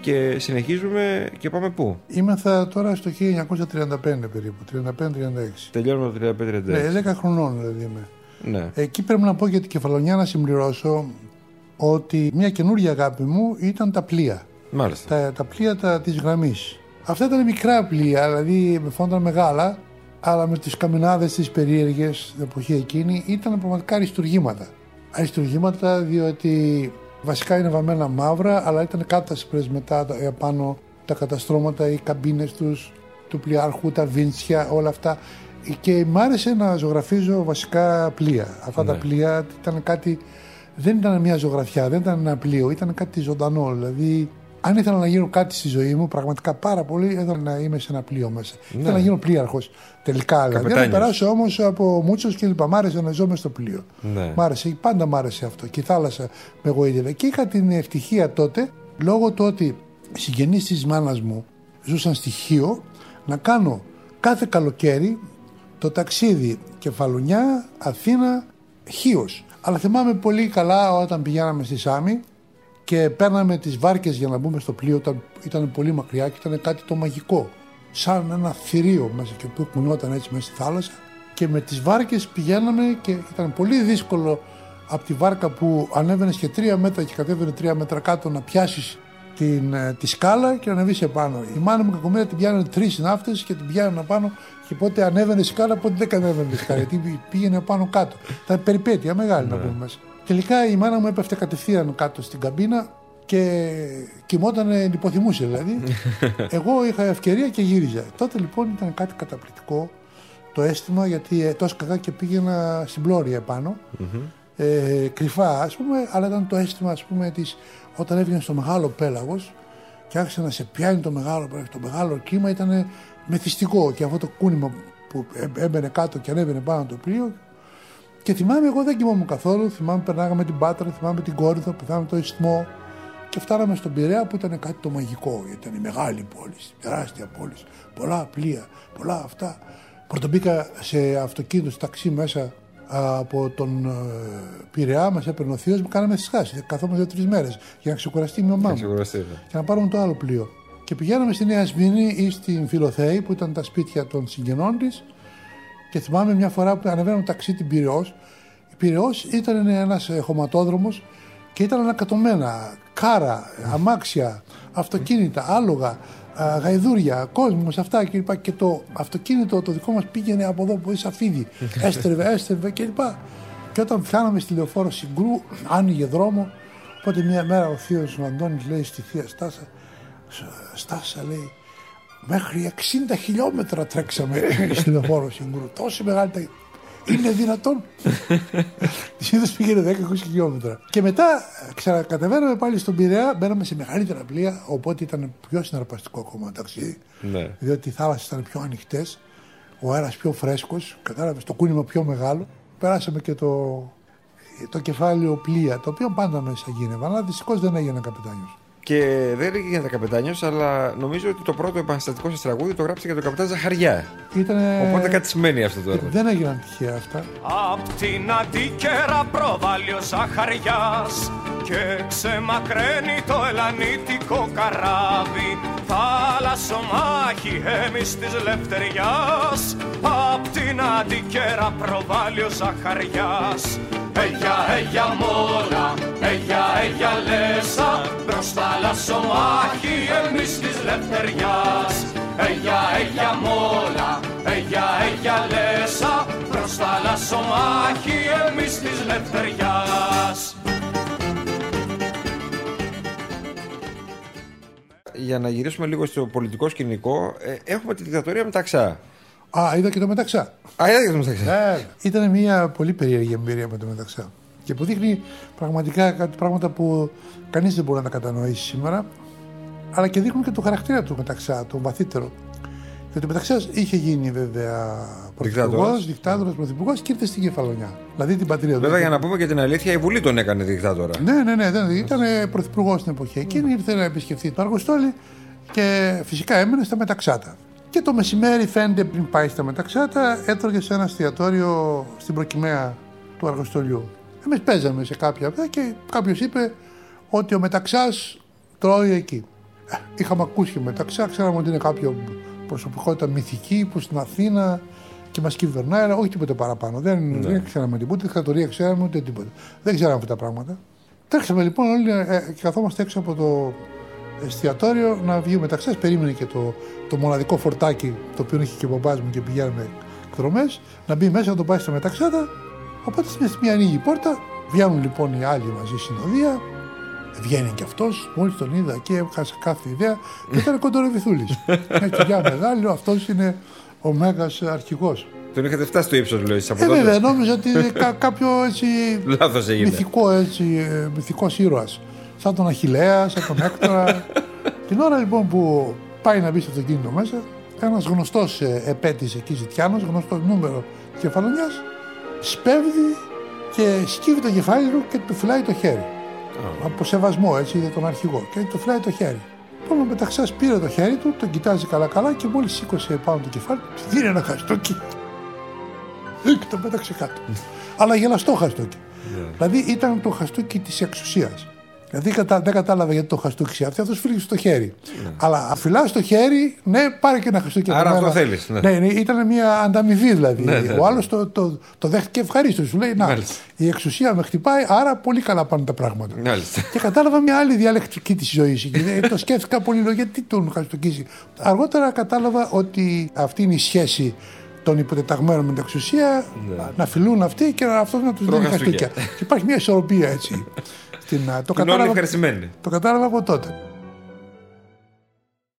και συνεχίζουμε και πάμε πού? Είμεθα τώρα στο 1935 περίπου, 35-36. Τελειώνουμε το 35-36. Ναι, 10 χρονών δηλαδή είμαι. Ναι. Εκεί πρέπει να πω για την Κεφαλονιά να συμπληρώσω ότι μια καινούργια αγάπη μου ήταν τα πλοία. Μάλιστα. Τα πλοία της γραμμής. Αυτά ήταν μικρά πλοία, δηλαδή με φόνταν μεγάλα, αλλά με τις καμινάδες τις περίεργες την εποχή εκείνη ήταν πραγματικά αριστουργήματα. Αριστουργήματα διότι βασικά είναι βαμμένα μαύρα, αλλά ήταν κάτασπρες μετά επάνω τα καταστρώματα, οι καμπίνες του πλοιάρχου, τα βίντσια, όλα αυτά. Και μ' άρεσε να ζωγραφίζω βασικά πλοία. Αυτά τα πλοία ήταν κάτι, δεν ήταν μια ζωγραφιά, δεν ήταν ένα πλοίο, ήταν κάτι ζωντανό. Δηλαδή, αν ήθελα να γίνω κάτι στη ζωή μου, πραγματικά πάρα πολύ, ήθελα να είμαι σε ένα πλοίο μέσα. Ήθελα να γίνω πλοίαρχος τελικά. Δηλαδή, να περάσω όμως από μούτσος και λοιπά. Μ' άρεσε να ζω μες στο πλοίο. Ναι. Μ' άρεσε, πάντα μ' άρεσε αυτό. Και η θάλασσα με εγωίδευε. Και είχα την ευτυχία τότε, λόγω του ότι οι συγγενείς της μάνας μου ζούσαν στη Χίο, να κάνω κάθε καλοκαίρι το ταξίδι Κεφαλονιά, Αθήνα, Χίος. Αλλά θυμάμαι πολύ καλά όταν πηγαίναμε στη Σάμι και παίρναμε τις βάρκες για να μπούμε στο πλοίο, ήταν πολύ μακριά και ήταν κάτι το μαγικό. Σαν ένα θηρίο μέσα και που κουνιόταν έτσι μέσα στη θάλασσα. Και με τις βάρκες πηγαίναμε και ήταν πολύ δύσκολο από τη βάρκα που ανέβαινες και 3 μέτρα και κατέβαινε 3 μέτρα κάτω να πιάσεις τη σκάλα και να ανεβείς επάνω. Η μάνα μου κακομοίρα την πιάνανε 3 ναύτες και την πιάνανε απάνω και πότε ανέβαινε η σκάλα, πότε δεν κατέβαινε η σκάλα. Γιατί πήγαινε πάνω κάτω. Ήταν περιπέτεια μεγάλη να πούμε μέσα. Τελικά η μάνα μου έπεφτε κατευθείαν κάτω στην καμπίνα και κοιμότανε, υποθυμούσε δηλαδή. Εγώ είχα ευκαιρία και γύριζα. Τότε λοιπόν ήταν κάτι καταπληκτικό το αίσθημα, γιατί το έσκαγα και πήγαινα στην πλώρια επάνω. Κρυφά ας πούμε, αλλά ήταν το αίσθημα ας πούμε όταν έβγαινε στο μεγάλο πέλαγος και άρχισε να σε πιάνει το μεγάλο κύμα, ήταν μεθυστικό. Και αυτό το κούνημα που έμπαινε κάτω και ανέβαινε πάνω το πλοίο. Και θυμάμαι, εγώ δεν κοιμόμουν καθόλου. Θυμάμαι, περνάγαμε την Πάτρα, θυμάμαι την Κόρινθο, θυμάμαι το Ισθμό. Και φτάναμε στον Πειραιά που ήταν κάτι το μαγικό. Ήταν η μεγάλη πόλη, η τεράστια πόλη. Πολλά πλοία, πολλά αυτά. Πρωτομπήκα σε αυτοκίνητο, στο ταξί μέσα από τον Πειραιά, μας έπαιρνε ο θείος μου, κάναμε σχάσεις. Καθόμαστε 3 μέρες για να ξεκουραστεί η ομάδα μου. Και να πάρουμε το άλλο πλοίο. Και πηγαίναμε στη Νέα Σμύρνη ή στην Φιλοθέη που ήταν τα σπίτια των συγγενών της. Και θυμάμαι μια φορά που ανεβαίναμε ταξί την Πειραιώς. Η Πειραιώς ήταν ένας χωματόδρομος και ήταν ανακατωμένα κάρα, αμάξια, αυτοκίνητα, άλογα, γαϊδούρια, κόσμος, αυτά κλπ. Και το αυτοκίνητο το δικό μας πήγαινε από εδώ που σαφίδι, έστρεβε κλπ. Και όταν φτάναμε στη λεωφόρο Συγκρού, άνοιγε δρόμο. Οπότε μια μέρα ο θείος ο Αντώνης λέει στη θεία Στάσα, λέει, μέχρι 60 χιλιόμετρα τρέξαμε στη λεωφόρο Συγκρού. Τόσο μεγάλη είναι δυνατόν? Συνήθως πήγαινε 10-20 χιλιόμετρα. Και μετά ξανακατεβαίναμε πάλι στον Πειραιά, μπαίναμε σε μεγαλύτερα πλοία, οπότε ήταν πιο συναρπαστικό ακόμα ταξίδι. Ναι. Διότι οι θάλασσες ήταν πιο ανοιχτές, ο αέρας πιο φρέσκος, κατάλαβες, το κούνημα πιο μεγάλο. Περάσαμε και το κεφάλαιο πλοία, το οποίο πάντα μέσα γίνευε, αλλά δυστυχώς δεν έγινε καπετάνιος. Και δεν έγινε καπετάνιος, αλλά νομίζω ότι το πρώτο επαναστατικό σας τραγούδι το γράψατε για τον καπετάν Ζαχαριά. Οπότε κάτι σημαίνει αυτό τώρα. Δεν έγιναν τυχαία αυτά. Απ' την αντίκαιρα προβάλλει ο Ζαχαριάς και ξεμακραίνει το ελανίτικο καράβι. Θάλασσομάχη εμείς της Λευτεριάς. Απ' την αντίκαιρα προβάλλει ο Ζαχαριάς. Έγια μόλα, έγια λέσα, προς θάλασσομάχη εμείς της Λευτεριάς. Έγια μόλα, έγια λέσα, προς θάλασσομάχη εμείς της Λευτεριάς. Για να γυρίσουμε λίγο στο πολιτικό σκηνικό, έχουμε τη δικτατορία Μεταξά. Είδα και το Μεταξά. Είδα και το Μεταξά. Ήταν μια πολύ περίεργη εμπειρία με το Μεταξά. Και που δείχνει πραγματικά κάτι πράγματα που κανείς δεν μπορεί να τα κατανοήσει σήμερα. Αλλά και δείχνουν και το χαρακτήρα του Μεταξά, το βαθύτερο. Γιατί ο Μεταξάς είχε γίνει βέβαια πρωθυπουργός, δικτάτορας, πρωθυπουργός και ήρθε στην Κεφαλονιά. Δηλαδή την πατρίδα του. Βέβαια, για να πούμε και την αλήθεια, η Βουλή τον έκανε δικτάτορα. Ναι. Ήταν πρωθυπουργός στην εποχή εκείνη. Ήρθε να επισκεφθεί το Αργοστόλι και φυσικά έμενε στα Μεταξάτα. Και το μεσημέρι, φαίνεται πριν πάει στα Μεταξάτα, έτρωγε σε ένα εστιατόριο στην προκυμαία του Αργοστολιού. Εμείς παίζαμε σε κάποια και κάποιος είπε ότι ο Μεταξάς τρώει εκεί. Είχαμε ακούσει μεταξύ, ξέραμε ότι είναι κάποια προσωπικότητα μυθική που στην Αθήνα και μας κυβερνάει, όχι τίποτα παραπάνω. Δεν ξέραμε τίποτα, δικτατορία ξέραμε ούτε τίποτα. Δεν ξέραμε αυτά τα πράγματα. Τρέξαμε λοιπόν όλοι και καθόμαστε έξω από το εστιατόριο να βγούμε μεταξύ. Περίμενε και το μοναδικό φορτάκι το οποίο είχε και ο μπαμπάς μου και πηγαίνουμε εκδρομές, να μπει μέσα να το πάει στα μεταξάτα. Οπότε στην μια ανοίγει η πόρτα, βγαίνουν λοιπόν οι άλλοι μαζί συνοδεία. Βγαίνει και αυτός, μόλις τον είδα και έχασα κάθε ιδέα και ήταν κοντοροβηθούλης. Έτσι για μεγάλο, αυτός είναι ο μέγας αρχηγός. Τον είχατε φτάσει στο ύψος, λέω, από τότε. Βέβαια, νόμιζα ότι κάποιο έτσι λάθος έγινε. μυθικός ήρωας. Σαν τον Αχιλλέα, σαν τον Έκτορα. Την ώρα λοιπόν που πάει να μπει στο αυτοκίνητο μέσα, ένας γνωστός επέτης εκεί ζητιάνος, γνωστό νούμερο κεφαλονιάς, σπέβδει και σκύβει το κεφάλι του και του φυλάει το χέρι. Από σεβασμό, έτσι, για τον αρχηγό. Και του φυλάει το χέρι. Λοιπόν, μεταξάς πήρε το χέρι του, τον κοιτάζει καλά-καλά και μόλις σήκωσε πάνω το κεφάλι του, δίνει ένα χαστούκι. Και το πέταξε κάτω. Αλλά γελαστό χαστούκι. Δηλαδή ήταν το χαστούκι της εξουσίας. Δηλαδή δεν κατάλαβα γιατί το χαστούκι αυτή, αυτός φίλησε στο χέρι. Αλλά φυλάς στο χέρι, ναι, πάρε και ένα χαστούκι. Άρα αυτό θέλεις. Ναι, ήταν μια ανταμοιβή δηλαδή. Ο άλλος το δέχτηκε ευχαρίστως. Σου λέει, να, η εξουσία με χτυπάει, άρα πολύ καλά πάνε τα πράγματα. Και κατάλαβα μια άλλη διαλεκτική της ζωής. Το σκέφτηκα πολύ, λέω, γιατί τον χαστούκιζει. Αργότερα κατάλαβα ότι αυτή είναι η σχέση των υποτεταγμένων με την εξουσία, να φιλούν αυτοί και αυτό να τους δίνει χαστούκια. Υπάρχει μια ισορροπία έτσι. Το κατάλαβα από τότε.